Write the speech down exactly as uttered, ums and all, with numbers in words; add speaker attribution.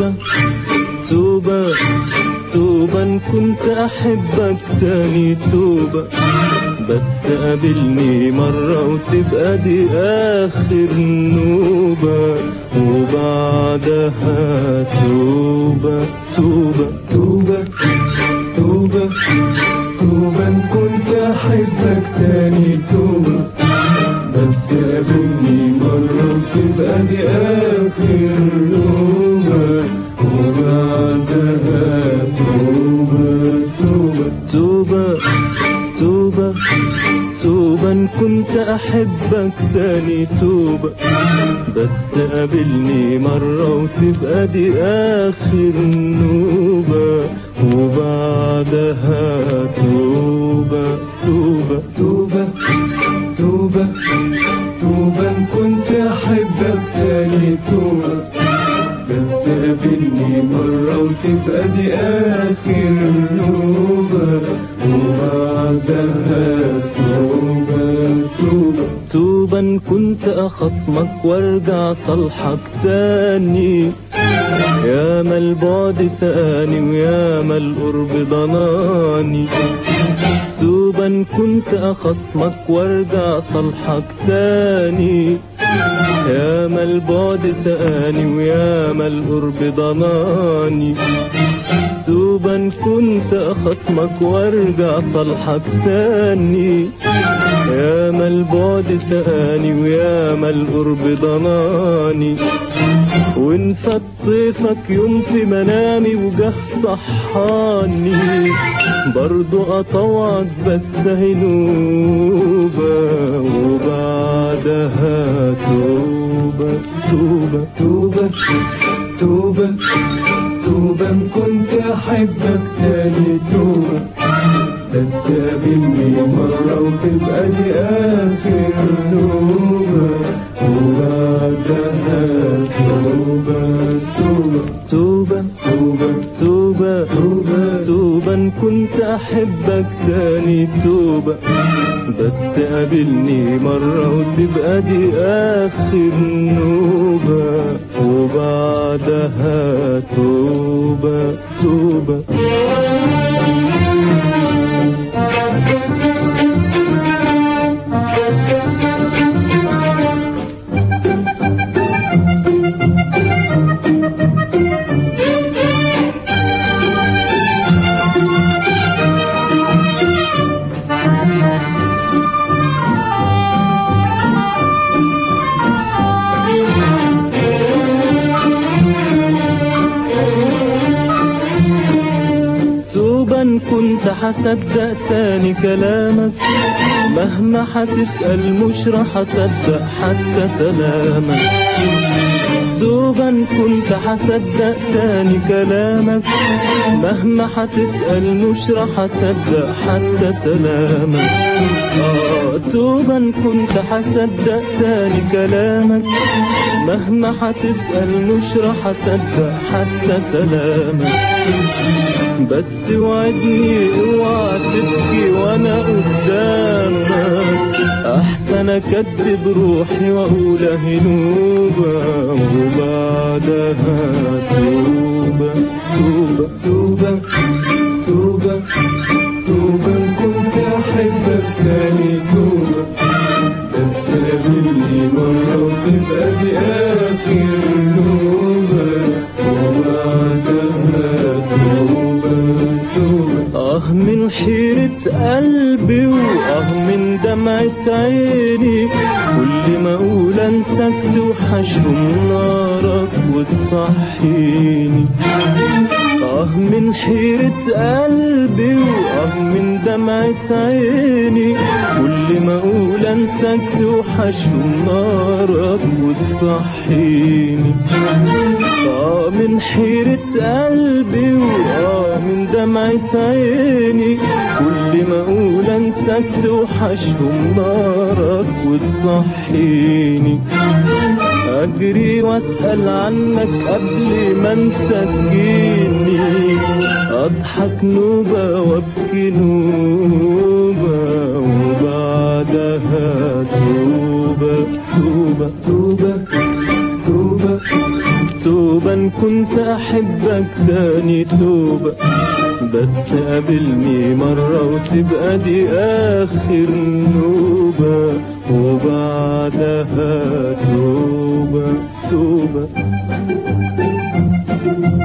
Speaker 1: توبة توبة توبة إن كنت أحبك تاني توبة، بس قابلني مرة وتبقى دي آخر نوبة، وبعدها توبة توبة توبة توبة توبة إن كنت أحبك تاني توبة، بس قابلني مرة وتبقى دي آخر نوبة، وبعدها توبة توبة توبة توبة توبة إن كنت أحبك تاني توبة، بس قابلني مرة وتبقى دي آخر نوبة، وبعدها توبة توبة توبة توبة توبة إن كنت أحبك تاني توبة، بس قابلني مرة وتبقى دي آخر نوبة، وبعدها توبة توبة توبة إن كنت أخصمك وارجع صالحك تاني، ياما البعد سقاني وياما القرب ضناني، توبة إن كنت أخصمك وارجع صالحك تاني، ياما البعد سقاني وياما القرب ضناني، توبة إن كنت أخصمك وارجع صالحك تاني، ياما البعد سقاني وياما القرب ضناني، وإن فات طيفك يوم في منامي وجه صحاني، برضو أطوعك بس هنوبة، وبعدها توبة توبة توبة توبة توبة إن كنت أحبك تاني توبة، بس قابلني مرة وتبقى دي آخر توبة، وبعدها توبة توبة توبة توبة توبة توبة توبة إن كنت أحبك تاني توبة، بس قابلني مرة وتبقى دي آخر نوبة، وبعدها توبة توبة إن كنت هصدق تاني كلامك، مهما هتسأل مش راح أصدق حتى سلامك، توبة إن كنت هصدق تاني كلامك، مهما هتسأل مش راح أصدق حتى سلامك، آه توبة إن كنت هصدق تاني كلامك، مهما هتسأل مش راح أصدق حتى سلامك، بس وعدني اوعى تبكي وانا قدامك، احسن اكدب روحي واقول هنوبة، وبعدها توبة توبة توبة توبة توبة إن كنت احبك تاني توبة، بس قابلني مرة وتبقى دي آخر نوبة، وبعدها آه من حيرة قلبي وآه من دمعة عيني، كل ما أقول أنساك توحشهم نارك وتصحيني، آه من حيرة قلبي وآه من دمعة عيني، كل ما أقول أنساك توحشهم نارك وتصحيني، آه من حيرة قلبي وآه من دمعة عيني، كل ما أقول أنساك توحشهم نارك وتصحيني، أجري وأسأل عنك قبل ما أنت تجيني، أضحك نوبة وأبكي نوبة، وبعدها توبة توبة توبة توبة توبة إن كنت أحبك تاني توبة، بس قابلني مرة وتبقى دي آخر نوبة، وبعدها توبة توبة.